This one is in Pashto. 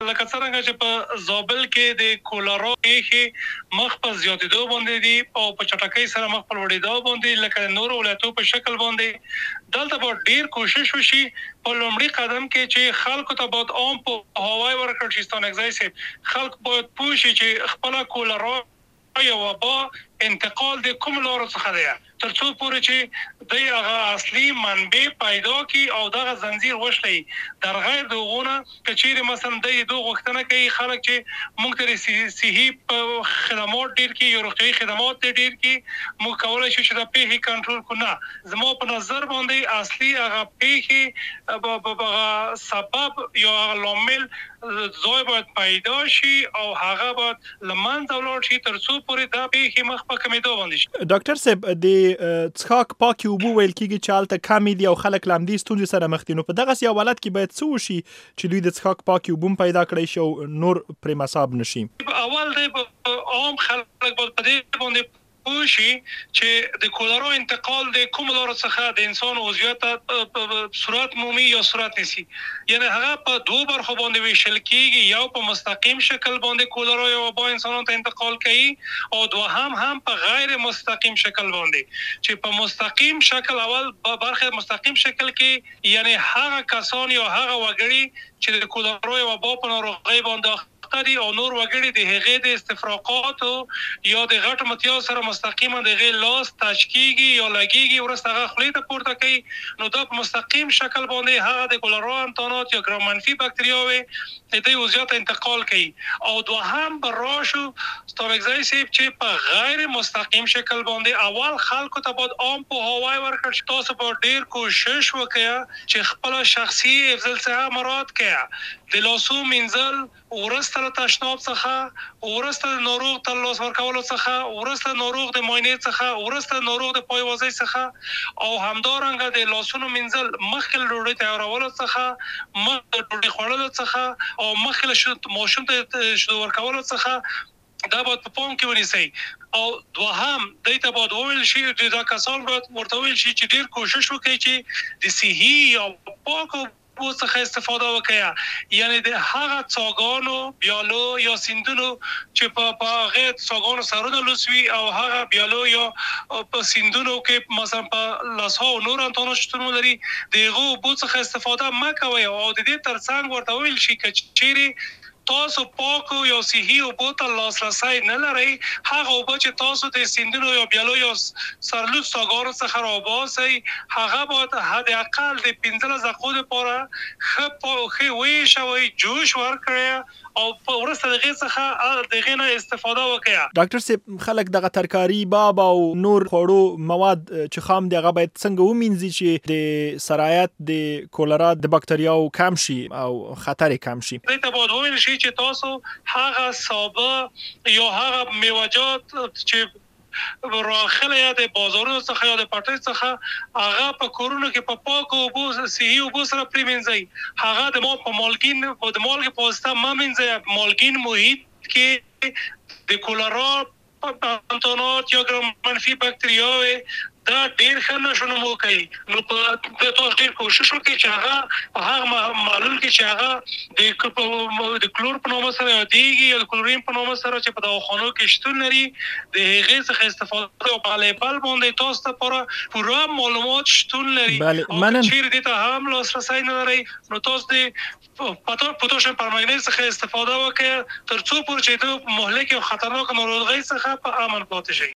لکه څرنګه چې په زابل کې د کولرا پیښې مخ په زیاتېدو باندې دي او په چټکۍ سره مخ په لوړېدو باندې لکه نورو ولایتونو په شکل باندې دلته به ډېر کوشش وشي په لومړي قدم کې چې خلکو ته باید عام پوهاوی ورکړل شي. ستانکزی صاحب خلک باید پوه شي چې خپله کولرا یا وبا انتقال د کوم لارو څخه دی تر څو پورې چې دوی هغه اصلي منبع پیدا کړي او دغه زنجیر وشلوي. در غیر د هغو نه که چیرې مثلا دوی د غوښتنه کوي خلک چې موږ ته صحي خدمات ډېر کړي یا روغتیایي خدمات ډېر کړي موږ کولی شو چې دا پیښې کنټرول کړو. نه، زما په نظر باندې اصلي هغه پیښې هغه سبب یا هغه لامل ځای باید پیدا شي او هغه باید له منځه ولاړ شي تر څو پورې دا پیښې مخ په کمېدو باندې شي. ډاکټر صاحب د څښاک پاکې اوبه ویل کېږي چې هلته کمې دي او خلک له همدې ستونزې سره مخ دي، نو په دغسې یو حالت کې باید څه وشي چې دوی د څښاک پاکې اوبه هم پیدا کړی شي او نور پرې مصاب نه شي؟ اول دی عام خلک باید په دې باندې پوه شي چې د کولرا انتقال د کوم لارو څخه د انسان عضویت ته صورت مومي یا صورت نیسي. یعنی هغه په دوه برخو باندې ویشل کېږي، یو په مستقیم شکل باندې کولرا یا وبا انسانانو ته انتقال کوي او دوهم هم په غیر مستقیم شکل باندې چې په مستقیم شکل اول برخه مستقیم شکل کې یعنی هغه کسان یا هغه وګړي چې د کولرا یا وبا په ناروغۍ باندې او نور وګړي د هغې د استفراقاتو یا د غټو متیاو سره مستقیما د هغې لاس ټچ کېږي یا لګېږي وروسته هغه خولې ته پورته کوي، نو دا په مستقیم شکل باندې هغه د کولرا انتانات یا ګرام منفي بکتریاوې د دوی عضویت انتقال کوي. او دوهم به راشو ستانکزی صاحب چې په غیر مستقیم شکل باندې اول خلکو ته باید عام پوهاوی ورکړل شي. تاسو به ډېر کوشش وکړئ چې خپله شخصي حفظ الصحه مراعات کړئ، د لاسو مینځل وروسته له تشناب څخه، وروسته د ناروغ ته لاس ورکولو څخه، وروسته ناروغ د معاینې څخه، وروسته ناروغ د پایوازۍ څخه او همدارنګه د لاسونو مینځل مخکې له ډوډۍ تیارولو څخه، مخکې له ډوډۍ خوړلو څخه او مخکې له ماشوم ته شیدو ورکولو څخه دا باید په پام کې ونیسئ. او دوهم دوی ته باید وویل شي دا کسان باید ورته وویل شي چې ډېر کوشش وکړي چې د صحي او پاکو څخه استفاده وکړي، یعنی د هغه څاګانو بیالو یا سیندونو چې په هغې څاګانو سرونه لوڅوي او هغه بیالو یا په سیندونو کې مثلا په لاسها او نور انتانات شتون ولري د هغو اوبو څخه استفاده مه کوئ. او د دې ترڅنګ ورته ویل شي که چیرې تاسو پاکو یا صحي اوبو ته لاسرسی نه لرئ، هغه اوبه چې تاسو د سیندونو یا بیالو یا سرلوڅ څاګانو څخه راباسئ هغه باید حداقل د 15 دقیقو دپاره ښه ویشوئ، جوش ورکړئ او په وروسته د هغې څخه د هغې نه استفاده وکړئ. ډاکټر صاحب خلک دغه ترکاري باب او نور خوړو مواد چې خام دي هغه باید څنګه ومینځي چې د سرایت د کولرا د بکتریاو کم شي او خطر یې کم شي؟ دوی ته باید وویل شي چې تاسو هغه سابه یا هغه میوجات چې راخله یا د بازارونو څخه یا د پټۍ څخه هغه په کورونو کې په پاکو اوبو صحي اوبو سره پرېمینځئ. هغه د مالګې په واسطه مه مینځئ. مالګین محیط کې د کولرا انتانات یا ګرام منفي بکتریاوې دا ډېر ښه نشونمو کوي. نو په تاسو ډېر کوشش وکړئ چې هغه په هغه معلول کې چې هغه د کلور په نامه سره یادېږي یا د کلورین په نامه سره چې په دواخانو کې شتون لري د هغې څخه استفاده او په لیبل باندې تاسو ته لپاره پوره معلومات شتون لري. او که چیرې دې ته هم لاسرسی نه لرئ نو تاسو د پوتاشیم پرمنګنیټ څخه استفاده وکړئ تر څو پورې چې د مهلکې او خطرناکو ناروغۍ څخه په امن پاتې شئ.